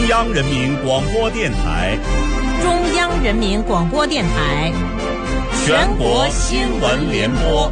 央人民广播电台， 中央人民广播电台， 全国新闻联播。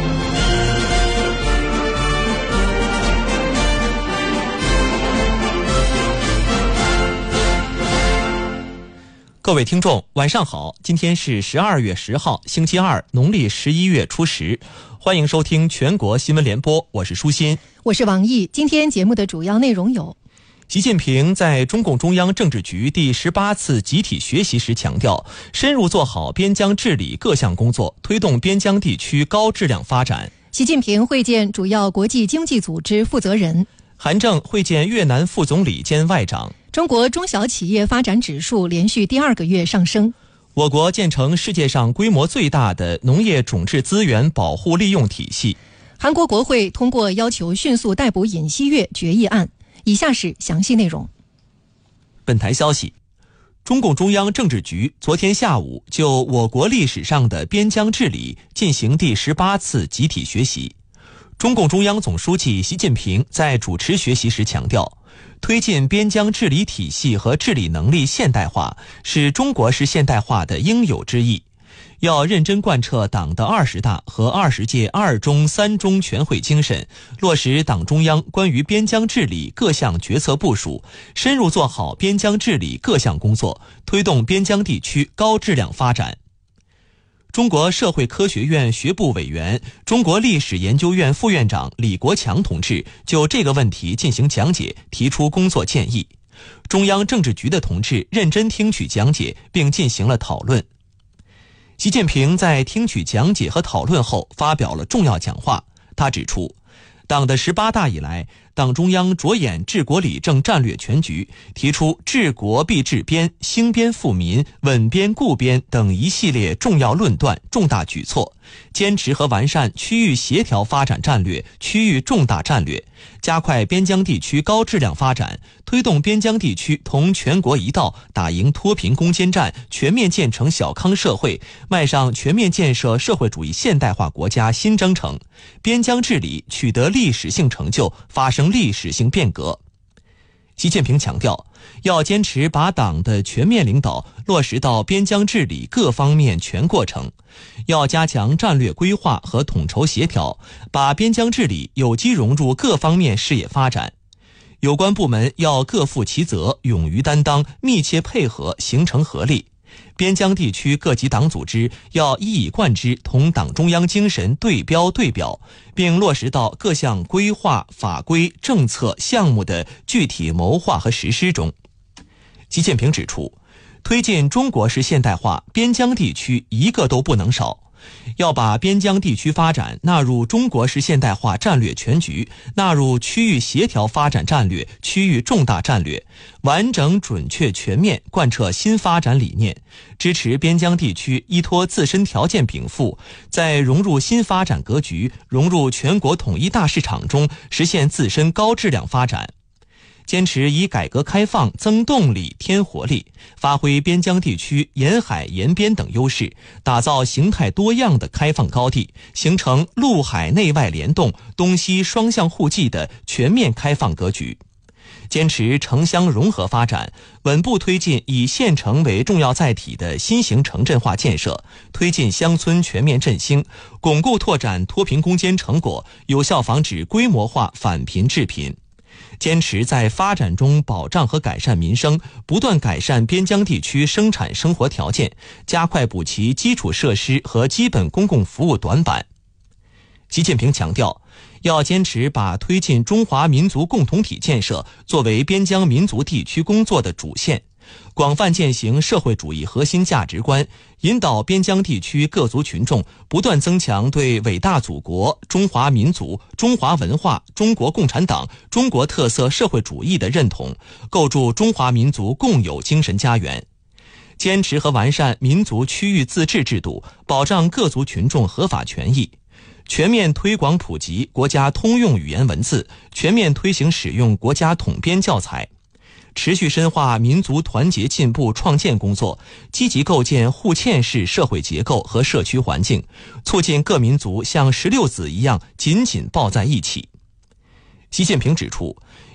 各位听众，晚上好！今天是12月10号，星期二，农历11月初10。欢迎收听全国新闻联播，我是舒心， 我是王毅。今天节目的主要内容有： 习近平在中共中央政治局第18次集体学习时强调，深入做好边疆治理各项工作，推动边疆地区高质量发展。 习近平会见主要国际经济组织负责人。 韩正会见越南副总理兼外长。 中国中小企业发展指数连续第2个月上升。 我国建成世界上规模最大的农业种质资源保护利用体系。 韩国国会通过要求迅速逮捕尹锡悦决议案。以下是详细内容。 本台消息，中共中央政治局昨天下午就我国历史上的边疆治理进行第18次集体学习。中共中央总书记习近平在主持学习时强调，推进边疆治理体系和治理能力现代化是中国式现代化的应有之义，要认真贯彻党的20大和20届2中3中全会精神，落实党中央关于边疆治理各项决策部署，深入做好边疆治理各项工作，推动边疆地区高质量发展。中国社会科学院学部委员、中国历史研究院副院长李国强同志就这个问题进行讲解，提出工作建议。中央政治局的同志认真听取讲解，并进行了讨论。习近平在听取讲解和讨论后发表了重要讲话。他指出，党的18大以来，党中央着眼治国理政战略全局，提出治国必治边、兴边富民、稳边固边等一系列重要论断、重大举措，坚持和完善区域协调发展战略、区域重大战略，加快边疆地区高质量发展，推动边疆地区同全国一道打赢脱贫攻坚战，全面建成小康社会，迈上全面建设社会主义现代化国家新征程，边疆治理取得历史性成就，发生历史性变革。习近平强调，要坚持把党的全面领导落实到边疆治理各方面全过程，要加强战略规划和统筹协调，把边疆治理有机融入各方面事业发展。有关部门要各负其责，勇于担当，密切配合，形成合力。边疆地区各级党组织要一以贯之同党中央精神对标对表，并落实到各项规划、法规、政策、项目的具体谋划和实施中。习近平指出，推进中国式现代化，边疆地区一个都不能少。要把边疆地区发展纳入中国式现代化战略全局，纳入区域协调发展战略、区域重大战略，完整、准确、全面贯彻新发展理念，支持边疆地区依托自身条件禀赋，在融入新发展格局、融入全国统一大市场中实现自身高质量发展。坚持以改革开放增动力、添活力，发挥边疆地区沿海沿边等优势，打造形态多样的开放高地，形成陆海内外联动、东西双向互济的全面开放格局。坚持城乡融合发展，稳步推进以县城为重要载体的新型城镇化建设，推进乡村全面振兴，巩固拓展脱贫攻坚成果，有效防止规模化返贫致贫。坚持在发展中保障和改善民生，不断改善边疆地区生产生活条件，加快补齐基础设施和基本公共服务短板。习近平强调，要坚持把推进中华民族共同体建设作为边疆民族地区工作的主线，广泛践行社会主义核心价值观，引导边疆地区各族群众不断增强对伟大祖国、中华民族、中华文化、中国共产党、中国特色社会主义的认同，构筑中华民族共有精神家园。坚持和完善民族区域自治制度，保障各族群众合法权益。全面推广普及国家通用语言文字，全面推行使用国家统编教材。持续深化民族团结进步创建工作，积极构建互嵌式社会结构和社区环境，促进各民族像石榴籽一样紧紧抱在一起。习近平指出，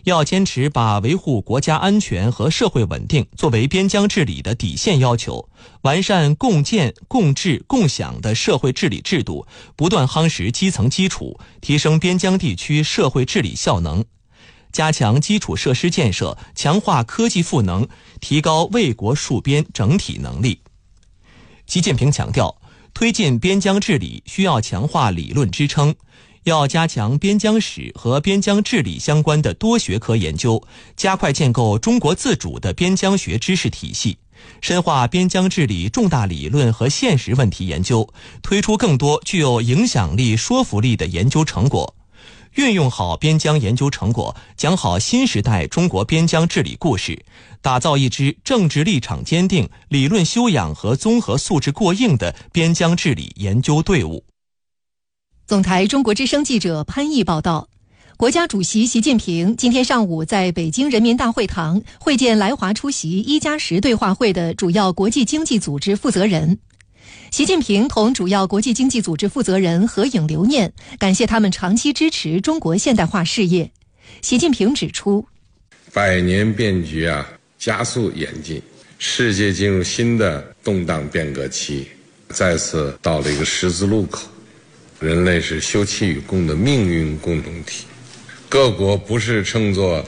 要坚持把维护国家安全和社会稳定作为边疆治理的底线要求，完善共建、共治、共享的社会治理制度，不断夯实基层基础，提升边疆地区社会治理效能，加强基础设施建设，强化科技赋能，提高卫国戍边整体能力。习近平强调，推进边疆治理需要强化理论支撑，要加强边疆史和边疆治理相关的多学科研究，加快建构中国自主的边疆学知识体系，深化边疆治理重大理论和现实问题研究，推出更多具有影响力、说服力的研究成果，运用好边疆研究成果，讲好新时代中国边疆治理故事，打造一支政治立场坚定、理论修养和综合素质过硬的边疆治理研究队伍。 总台中国之声记者潘毅报道，国家主席习近平今天上午在北京人民大会堂会见来华出席1+10对话会的主要国际经济组织负责人。习近平同主要国际经济组织负责人合影留念，感谢他们长期支持中国现代化事业。习近平指出 ，100年变局加速演进，世界进入新的动荡变革期，再次到了一个十字路口。人类是休戚与共的命运共同体，各国不是乘坐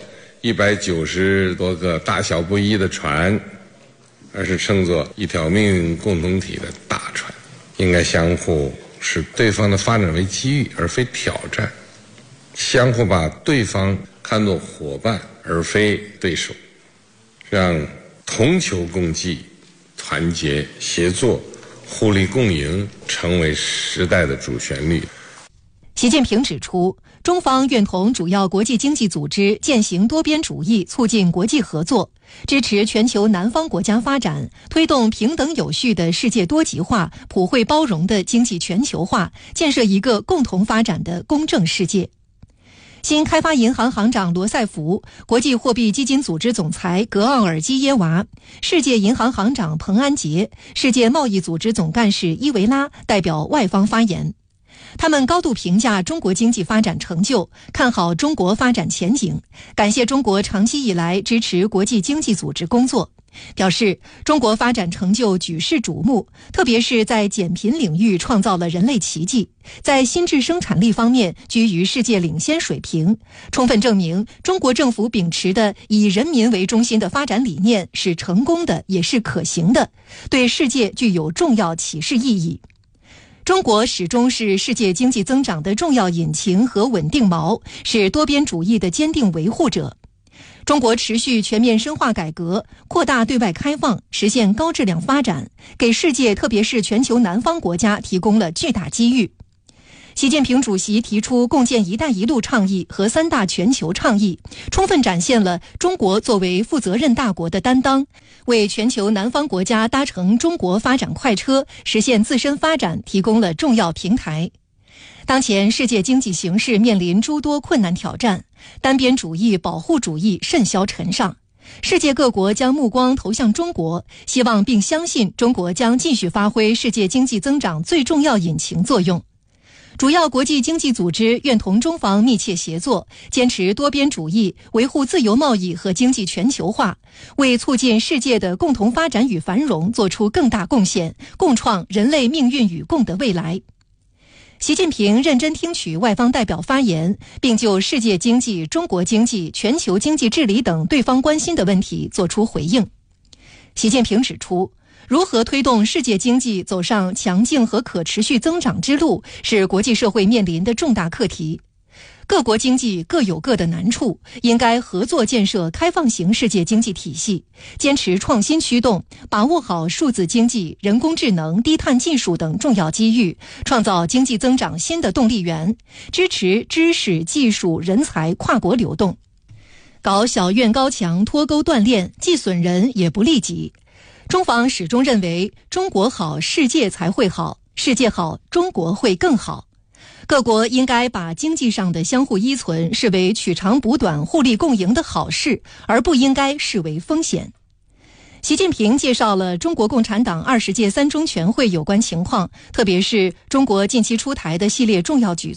190多个大小不一的船，而是乘坐一条命运共同体的大船，应该相互视对方的发展为机遇而非挑战，相互把对方看作伙伴而非对手，让同求共济、团结协作、互利共赢成为时代的主旋律。 习近平指出，中方愿同主要国际经济组织践行多边主义，促进国际合作，支持全球南方国家发展，推动平等有序的世界多极化、普惠包容的经济全球化，建设一个共同发展的公正世界。新开发银行行长罗塞弗、国际货币基金组织总裁格奥尔基耶娃、世界银行行长彭安杰、世界贸易组织总干事伊维拉代表外方发言。他们高度评价中国经济发展成就，看好中国发展前景，感谢中国长期以来支持国际经济组织工作，表示中国发展成就举世瞩目，特别是在减贫领域创造了人类奇迹，在新质生产力方面居于世界领先水平，充分证明中国政府秉持的以人民为中心的发展理念是成功的，也是可行的，对世界具有重要启示意义。中国始终是世界经济增长的重要引擎和稳定锚，是多边主义的坚定维护者。中国持续全面深化改革，扩大对外开放，实现高质量发展，给世界特别是全球南方国家提供了巨大机遇。习近平主席提出共建“一带一路”倡议和3大全球倡议，充分展现了中国作为负责任大国的担当，为全球南方国家搭乘中国发展快车，实现自身发展提供了重要平台。当前世界经济形势面临诸多困难挑战，单边主义、保护主义甚嚣尘上，世界各国将目光投向中国，希望并相信中国将继续发挥世界经济增长最重要引擎作用。主要国际经济组织愿同中方密切协作，坚持多边主义，维护自由贸易和经济全球化，为促进世界的共同发展与繁荣做出更大贡献，共创人类命运与共的未来。习近平认真听取外方代表发言，并就世界经济、中国经济、全球经济治理等对方关心的问题作出回应。习近平指出，如何推动世界经济走上强劲和可持续增长之路，是国际社会面临的重大课题。各国经济各有各的难处，应该合作建设开放型世界经济体系，坚持创新驱动，把握好数字经济、人工智能、低碳技术等重要机遇，创造经济增长新的动力源，支持知识、技术、人才跨国流动。搞小院高墙、脱钩断链，既损人也不利己。中方始终认为，中国好，世界才会好；世界好，中国会更好。各国应该把经济上的相互依存视为取长补短、互利共赢的好事，而不应该视为风险。习近平介绍了中国共产党20届3中全会有关情况，特别是中国近期出台的系列重要举措，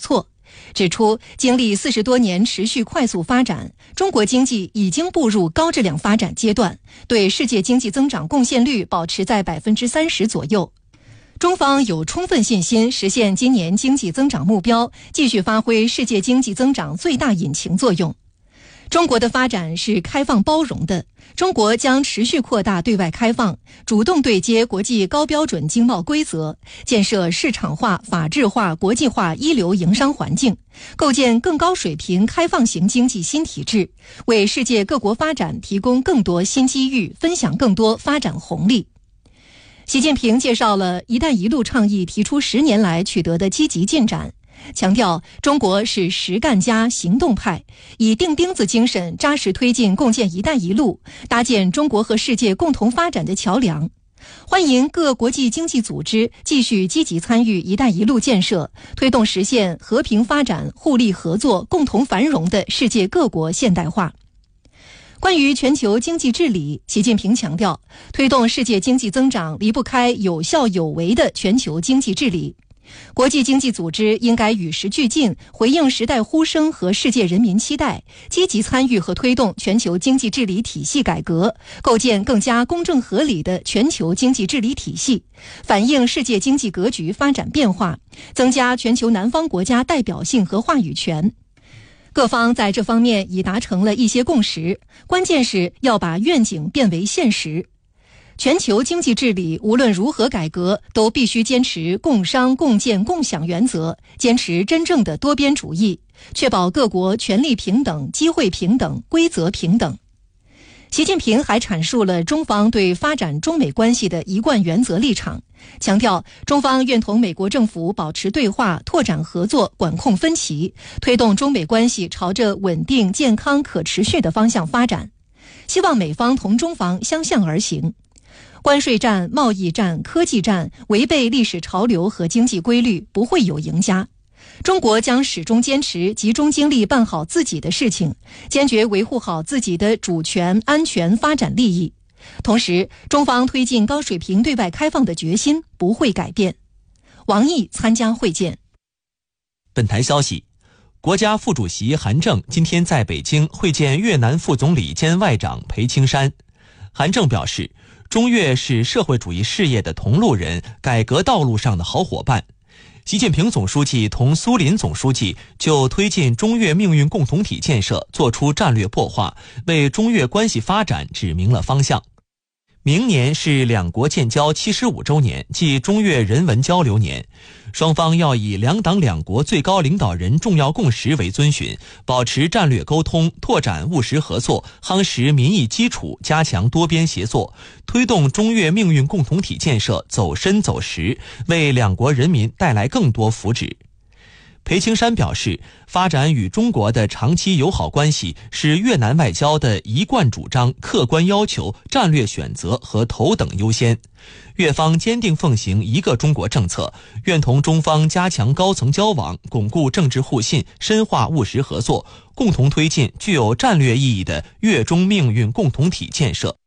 指出经历40多年持续快速发展，中国经济已经步入高质量发展阶段，对世界经济增长贡献率保持在30%左右。中方有充分信心实现今年经济增长目标，继续发挥世界经济增长最大引擎作用。中国的发展是开放包容的，中国将持续扩大对外开放，主动对接国际高标准经贸规则，建设市场化、法治化、国际化一流营商环境，构建更高水平开放型经济新体制，为世界各国发展提供更多新机遇，分享更多发展红利。习近平介绍了“一带一路”倡议提出10年来取得的积极进展，强调中国是实干家行动派，以钉钉子精神扎实推进共建“一带一路”，搭建中国和世界共同发展的桥梁。欢迎各国际经济组织继续积极参与“一带一路”建设，推动实现和平发展、互利合作、共同繁荣的世界各国现代化。关于全球经济治理，习近平强调，推动世界经济增长离不开有效有为的全球经济治理。国际经济组织应该与时俱进，回应时代呼声和世界人民期待，积极参与和推动全球经济治理体系改革，构建更加公正合理的全球经济治理体系，反映世界经济格局发展变化，增加全球南方国家代表性和话语权。各方在这方面已达成了一些共识，关键是要把愿景变为现实。全球经济治理无论如何改革，都必须坚持共商共建共享原则，坚持真正的多边主义，确保各国权利平等、机会平等、规则平等。习近平还阐述了中方对发展中美关系的一贯原则立场，强调中方愿同美国政府保持对话，拓展合作，管控分歧，推动中美关系朝着稳定、健康、可持续的方向发展，希望美方同中方相向而行。关税战、贸易战、科技战违背历史潮流和经济规律，不会有赢家。中国将始终坚持集中精力办好自己的事情，坚决维护好自己的主权、安全、发展利益。同时，中方推进高水平对外开放的决心不会改变。王毅参加会见。 本台消息，国家副主席韩正今天在北京会见越南副总理兼外长裴青山。韩正表示，中越是社会主义事业的同路人，改革道路上的好伙伴。习近平总书记同苏林总书记就推进中越命运共同体建设作出战略擘画，为中越关系发展指明了方向。明年是两国建交75周年，即中越人文交流年，双方要以两党两国最高领导人重要共识为遵循，保持战略沟通，拓展务实合作，夯实民意基础，加强多边协作，推动中越命运共同体建设走深走实，为两国人民带来更多福祉。裴青山表示，发展与中国的长期友好关系是越南外交的一贯主张、客观要求、战略选择和头等优先。越方坚定奉行一个中国政策，愿同中方加强高层交往，巩固政治互信，深化务实合作，共同推进具有战略意义的越中命运共同体建设。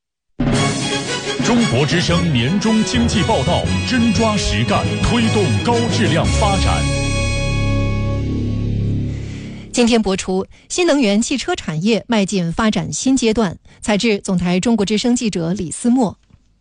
中国之声年终经济报道，真抓实干，推动高质量发展。 今天播出，新能源汽车产业迈进发展新阶段。采制总台中国之声记者李思墨。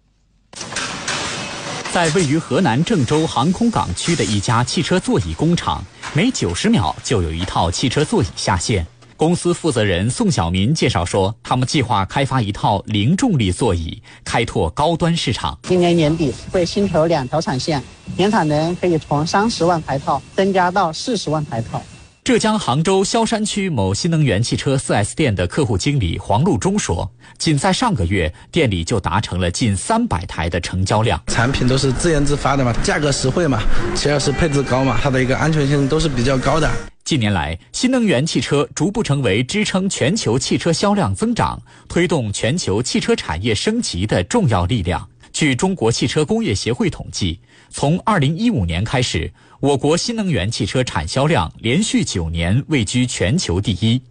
在位于河南郑州航空港区的一家汽车座椅工厂，每90秒就有一套汽车座椅下线。公司负责人宋晓民介绍说，他们计划开发一套零重力座椅，开拓高端市场。 今年年底会新投2条产线，年产能可以从30万台套增加到40万台套。 浙江杭州萧山区某新能源汽车 4S 店的客户经理黄路忠说，仅在上个月，店里就达成了近300台的成交量。 产品都是自研自发的嘛，价格实惠嘛，其二是配置高嘛，它的一个安全性都是比较高的。 近年来，新能源汽车逐步成为支撑全球汽车销量增长、推动全球汽车产业升级的重要力量。据中国汽车工业协会统计，从2015年开始，我国新能源汽车产销量连续9年位居全球第一。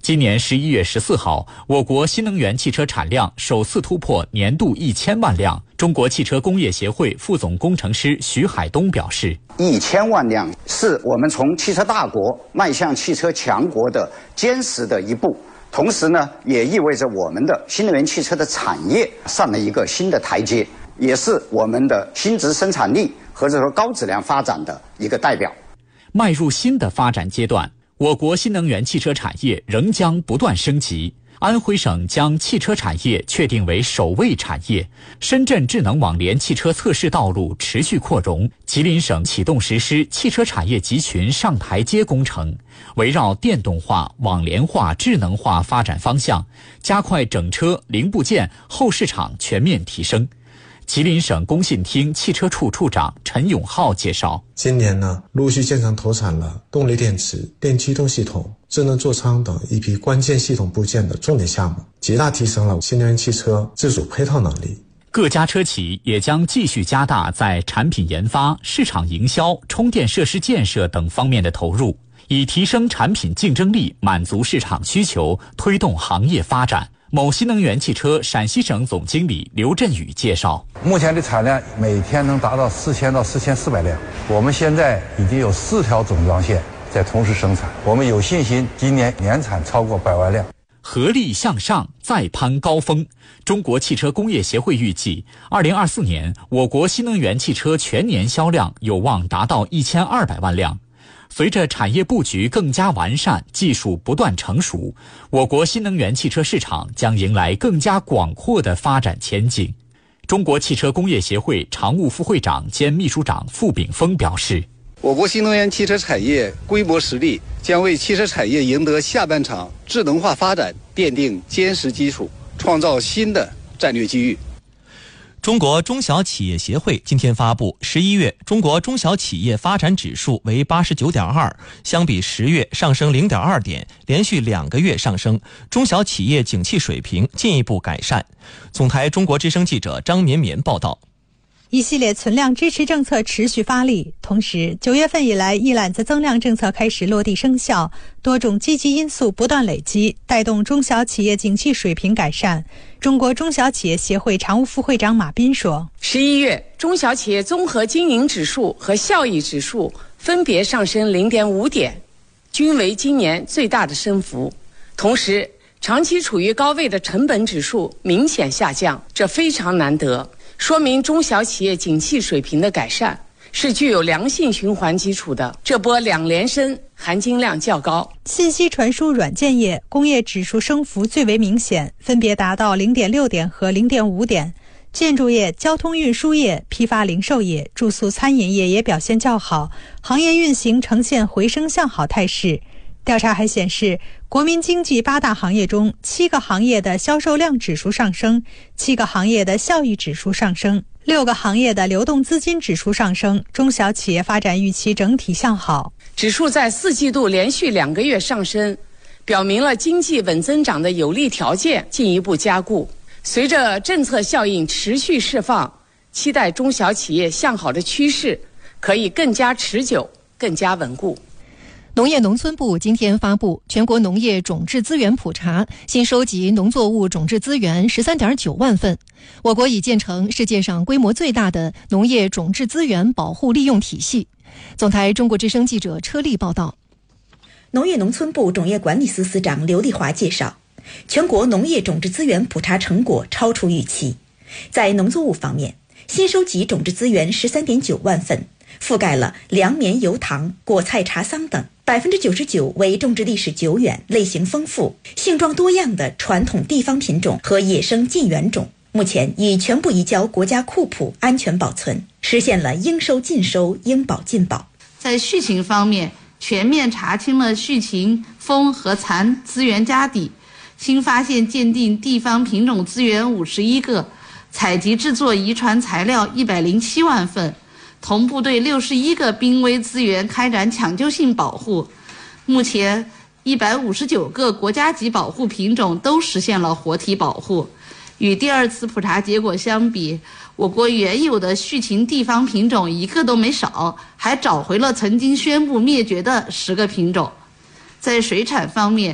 今年11月14号，我国新能源汽车产量首次突破年度1000万辆。中国汽车工业协会副总工程师徐海东表示 ，1000万辆是我们从汽车大国迈向汽车强国的坚实的一步，同时呢，也意味着我们的新能源汽车的产业上了一个新的台阶，也是我们的新质生产力或者说高质量发展的一个代表。 迈入新的发展阶段，我国新能源汽车产业仍将不断升级。安徽省将汽车产业确定为首位产业，深圳智能网联汽车测试道路持续扩容。吉林省启动实施汽车产业集群上台阶工程，围绕电动化、网联化、智能化发展方向，加快整车、零部件、后市场全面提升。吉林省工信厅汽车处处长陈永浩介绍， 今年呢，陆续建成投产了动力电池、电驱动系统、智能座舱等一批关键系统部件的重点项目，极大提升了新能源汽车自主配套能力。 各家车企也将继续加大在产品研发、市场营销、充电设施建设等方面的投入，以提升产品竞争力，满足市场需求，推动行业发展。某新能源汽车陕西省总经理刘振宇介绍， 目前的产量每天能达到4000到4400辆，我们现在已经有4条总装线在同时生产，我们有信心今年年产超过100万辆。 合力向上，再攀高峰。中国汽车工业协会预计，2024年我国新能源汽车全年销量有望达到1200万辆。随着产业布局更加完善，技术不断成熟，我国新能源汽车市场将迎来更加广阔的发展前景。中国汽车工业协会常务副会长兼秘书长傅炳峰表示， 我国新能源汽车产业规模实力将为汽车产业赢得下半场智能化发展奠定坚实基础，创造新的战略机遇。 中国中小企业协会今天发布，11月中国中小企业发展指数为89.2，相比10月上升0.2点，连续2个月上升，中小企业景气水平进一步改善。总台中国之声记者张绵绵报道。 一系列存量支持政策持续发力，同时9月份以来一揽子增量政策开始落地生效，多种积极因素不断累积，带动中小企业景气水平改善。中国中小企业协会常务副会长马斌说 ，11月中小企业综合经营指数和效益指数分别上升0.5点，均为今年最大的升幅。同时，长期处于高位的成本指数明显下降，这非常难得，说明中小企业景气水平的改善是具有良性循环基础的，这波2连升含金量较高。 信息传输软件业、工业指数升幅最为明显，分别达到0.6点和0.5点。建筑业、交通运输业、批发零售业、住宿餐饮业也表现较好，行业运行呈现回升向好态势。调查还显示，国民经济8大行业中，7个行业的销售量指数上升，7个行业的效益指数上升，6个行业的流动资金指数上升，中小企业发展预期整体向好。 指数在4季度连续2个月上升，表明了经济稳增长的有利条件进一步加固。随着政策效应持续释放，期待中小企业向好的趋势可以更加持久、更加稳固。 农业农村部今天发布全国农业种质资源普查，新收集农作物种质资源13.9万份，我国已建成世界上规模最大的农业种质资源保护利用体系。总台中国之声记者车丽报道。 农业农村部种业管理司司长刘丽华介绍，全国农业种质资源普查成果超出预期。在农作物方面，新收集种质资源13.9万份，覆盖了粮棉油糖、果菜茶桑等，99%为种植历史久远、类型丰富、性状多样的传统地方品种和野生近缘种，目前已全部移交国家库圃安全保存，实现了应收尽收、应保尽保。 在畜禽方面，全面查清了畜禽丰和残资源家底，新发现鉴定地方品种资源51个，采集制作遗传材料107万份，同步对61个濒危资源开展抢救性保护。目前159个国家级保护品种都实现了活体保护。与第2次普查结果相比，我国原有的畜禽地方品种一个都没少，还找回了曾经宣布灭绝的10个品种。在水产方面，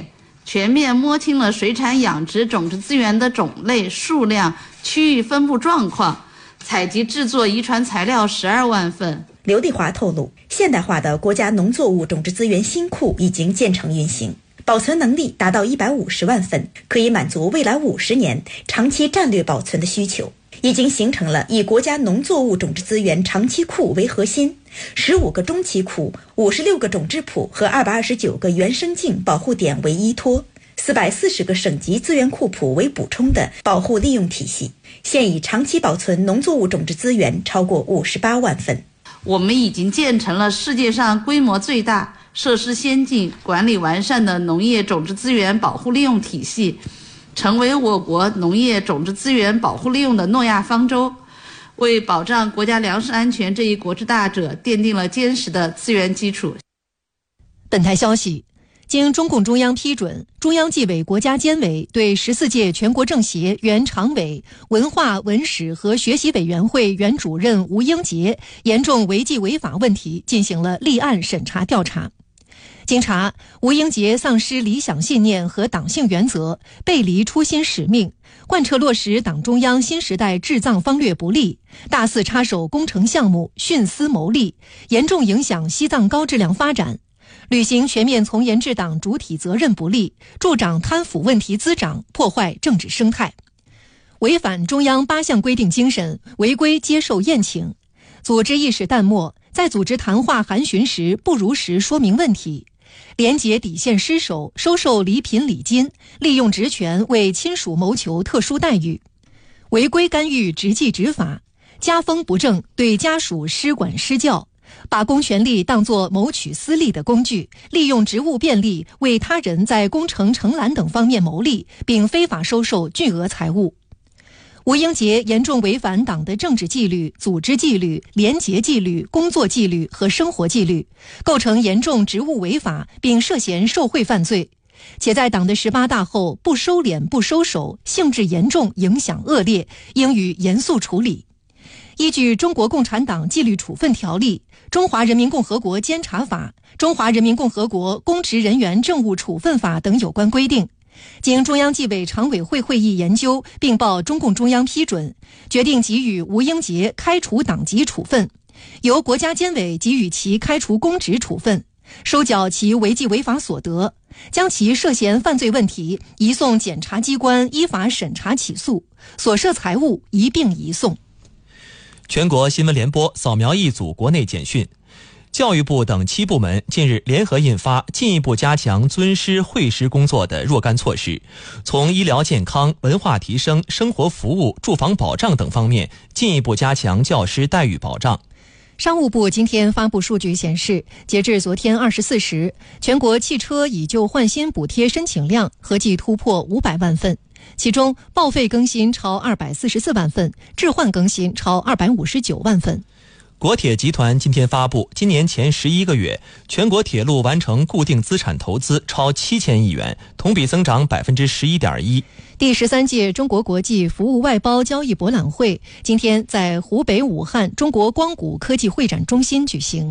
全面摸清了水产养殖种质资源的种类、数量、区域分布状况，采集制作遗传材料12万份。 刘丽华透露，现代化的国家农作物种质资源新库已经建成运行，保存能力达到150万份，可以满足未来50年长期战略保存的需求。已经形成了以国家农作物种质资源长期库为核心，15个中期库、56个种质谱和229个原生境保护点为依托，440个省级资源库谱为补充的保护利用体系，现已长期保存农作物种质资源超过58万份。 我们已经建成了世界上规模最大、设施先进、管理完善的农业种质资源保护利用体系，成为我国农业种质资源保护利用的诺亚方舟，为保障国家粮食安全这一国之大者奠定了坚实的资源基础。 本台消息，经中共中央批准，中央纪委国家监委对14届全国政协原常委、文化文史和学习委员会原主任吴英杰严重违纪违法问题进行了立案审查调查。经查，吴英杰丧失理想信念和党性原则，背离初心使命，贯彻落实党中央新时代治藏方略不力，大肆插手工程项目，徇私谋利，严重影响西藏高质量发展，履行全面从严治党主体责任不力，助长贪腐问题滋长，破坏政治生态，违反中央8项规定精神，违规接受宴请，组织意识淡漠，在组织谈话函询时不如实说明问题，廉洁底线失守，收受礼品礼金，利用职权为亲属谋求特殊待遇，违规干预执纪执法，家风不正，对家属施管施教，把公权力当作谋取私利的工具，利用职务便利为他人在工程承揽等方面谋利，并非法收受巨额财物。吴英杰严重违反党的政治纪律、组织纪律、廉洁纪律、工作纪律和生活纪律，构成严重职务违法，并涉嫌受贿犯罪，且在党的18大后不收敛不收手，性质严重，影响恶劣，应予严肃处理。依据《中国共产党纪律处分条例》、《中华人民共和国监察法》、《中华人民共和国公职人员政务处分法》等有关规定，经中央纪委常委会会议研究并报中共中央批准，决定给予吴英杰开除党籍处分，由国家监委给予其开除公职处分，收缴其违纪违法所得，将其涉嫌犯罪问题移送检察机关依法审查起诉，所涉财物一并移送。 全国新闻联播扫描一组国内简讯。教育部等7部门近日联合印发进一步加强尊师惠师工作的若干措施，从医疗健康、文化提升、生活服务、住房保障等方面进一步加强教师待遇保障。 商务部今天发布数据显示，截至昨天24时，全国汽车以旧换新补贴申请量合计突破500万份，其中报废更新超244万份，置换更新超259万份。 国铁集团今天发布，今年前11个月，全国铁路完成固定资产投资超7000亿元，同比增长11.1%。 第13届中国国际服务外包交易博览会今天在湖北武汉中国光谷科技会展中心举行。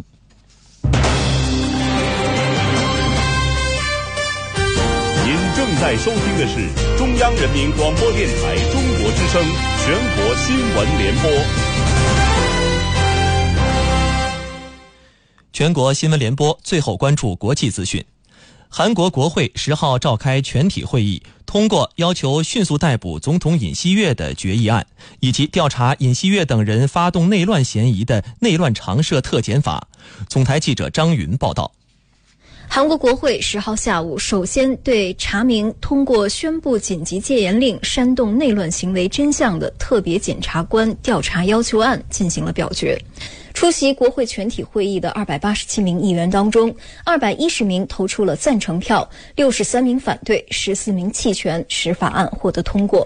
您正在收听的是中央人民广播电台中国之声全国新闻联播。 全国新闻联播最后关注国际资讯。韩国国会10号召开全体会议，通过要求迅速逮捕总统尹锡悦的决议案，以及调查尹锡悦等人发动内乱嫌疑的内乱常设特检法。总台记者张云报道。 韩国国会10号下午首先对查明通过宣布紧急戒严令煽动内乱行为真相的特别检察官调查要求案进行了表决。出席国会全体会议的287名议员当中，210名投出了赞成票，63名反对，14名弃权，使法案获得通过。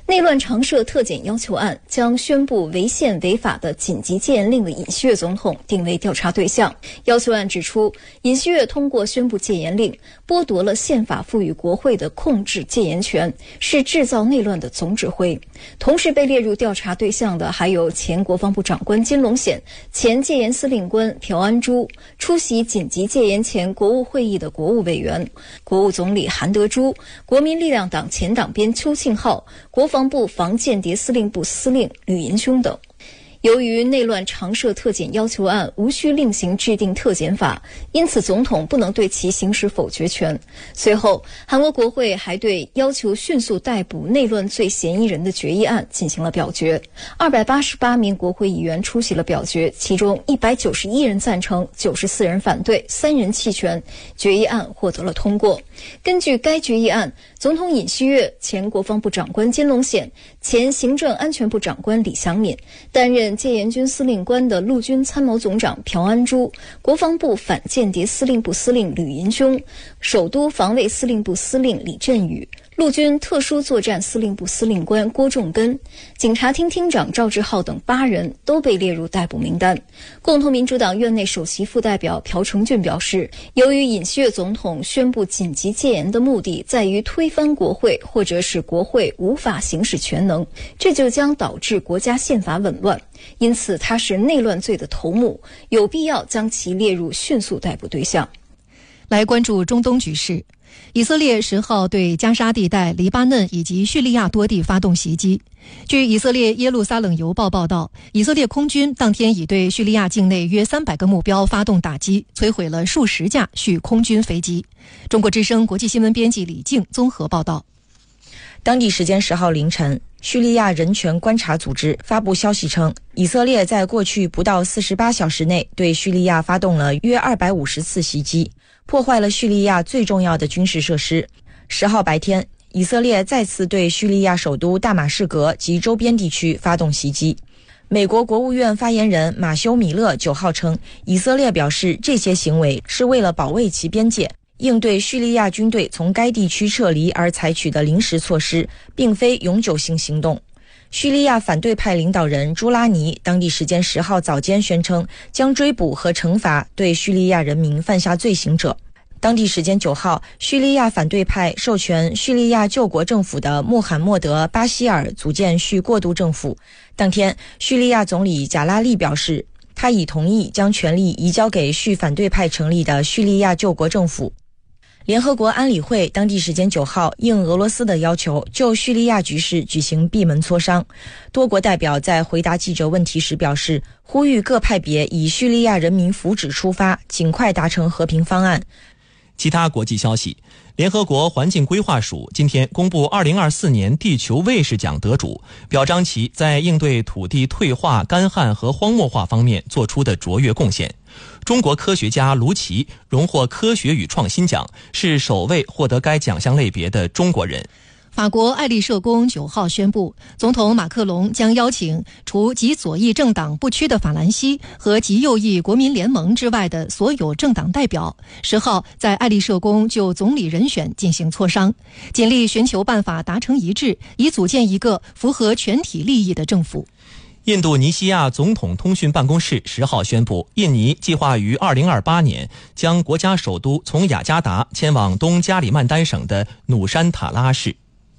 内乱常设特检要求案将宣布违宪违法的紧急戒严令的尹锡悦总统定为调查对象。要求案指出，尹锡悦通过宣布戒严令，剥夺了宪法赋予国会的控制戒严权，是制造内乱的总指挥。同时被列入调查对象的还有前国防部长官金龙显、前戒严司令官朴安珠、出席紧急戒严前国务会议的国务委员、国务总理韩德洙、国民力量党前党鞭邱庆浩、国防部防间谍司令部司令吕银兄等。由于内乱常设特检要求案无需另行制定特检法，因此总统不能对其行使否决权。随后，韩国国会还对要求迅速逮捕内乱罪嫌疑人的决议案进行了表决。288名国会议员出席了表决，其中191人赞成，94人反对，3人弃权，决议案获得了通过。根据该决议案，总统尹锡悦、前国防部长官金龙显、前行政安全部长官李祥敏、担任戒严军司令官的陆军参谋总长朴安珠、国防部反间谍司令部司令吕银兄、首都防卫司令部司令李振宇、陆军特殊作战司令部司令官郭仲根、警察厅厅长赵志浩等8人都被列入逮捕名单。共同民主党院内首席副代表朴成俊表示，由于尹锡悦总统宣布紧急戒严的目的在于推翻国会或者使国会无法行使权能，这就将导致国家宪法紊乱，因此他是内乱罪的头目，有必要将其列入迅速逮捕对象。 来关注中东局势。以色列10号对加沙地带、黎巴嫩以及叙利亚多地发动袭击。据以色列耶路撒冷邮报报道，以色列空军当天已对叙利亚境内约300个目标发动打击，摧毁了数十架叙空军飞机。中国之声国际新闻编辑李静综合报道。 当地时间10号凌晨，叙利亚人权观察组织发布消息称，以色列在过去不到48小时内对叙利亚发动了约250次袭击，破坏了叙利亚最重要的军事设施。10号白天，以色列再次对叙利亚首都大马士革及周边地区发动袭击。美国国务院发言人马修·米勒9号称，以色列表示这些行为是为了保卫其边界，应对叙利亚军队从该地区撤离而采取的临时措施，并非永久性行动。叙利亚反对派领导人朱拉尼当地时间10号早间宣称，将追捕和惩罚对叙利亚人民犯下罪行者。当地时间9号，叙利亚反对派授权叙利亚救国政府的穆罕默德·巴希尔组建叙过渡政府。当天，叙利亚总理贾拉利表示，他已同意将权力移交给叙反对派成立的叙利亚救国政府。联合国安理会当地时间9号应俄罗斯的要求，就叙利亚局势举行闭门磋商。多国代表在回答记者问题时表示，呼吁各派别以叙利亚人民福祉出发，尽快达成和平方案。 其他国际消息，联合国环境规划署今天公布2024年地球卫士奖得主，表彰其在应对土地退化、干旱和荒漠化方面做出的卓越贡献。中国科学家卢奇荣获科学与创新奖，是首位获得该奖项类别的中国人。 法国爱丽舍宫9号宣布，总统马克龙将邀请除极左翼政党不屈的法兰西和极右翼国民联盟之外的所有政党代表，10号在爱丽舍宫就总理人选进行磋商，尽力寻求办法达成一致，以组建一个符合全体利益的政府。 印度尼西亚总统通讯办公室10号宣布，印尼计划于2028年将国家首都从雅加达迁往东加里曼丹省的努山塔拉市。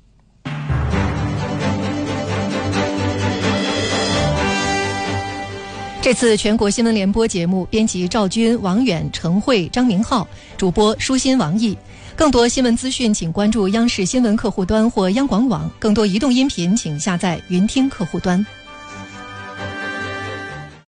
这次全国新闻联播节目编辑赵军、王远、陈慧、张明浩，主播舒心、王毅。更多新闻资讯请关注央视新闻客户端或央广网，更多移动音频请下载云听客户端。